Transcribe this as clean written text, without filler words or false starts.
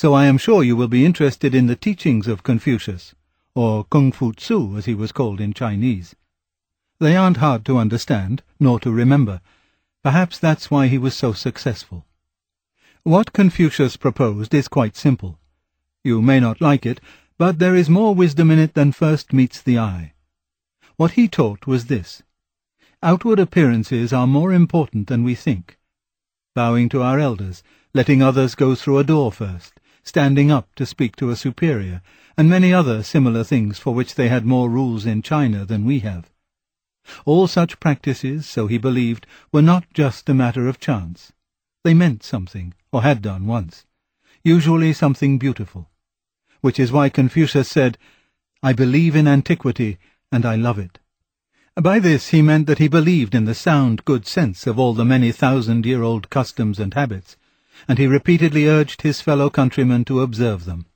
so I am sure you will be interested in the teachings of Confucius, or Kung Fu Tzu as he was called in Chinese. They aren't hard to understand, nor to remember. Perhaps that's why he was so successful. What Confucius proposed is quite simple. You may not like it, but there is more wisdom in it than first meets the eye. What he taught was this: outward appearances are more important than we think. Bowing to our elders, letting others go through a door first, standing up to speak to a superior, and many other similar things for which they had more rules in China than we have. All such practices, so he believed, were not just a matter of chance. They meant something, or had done once, usually something beautiful. Which is why Confucius said, "I believe in antiquity, and I love it." By this he meant that he believed in the sound good sense of all the many thousand-year-old customs and habits, and he repeatedly urged his fellow countrymen to observe them.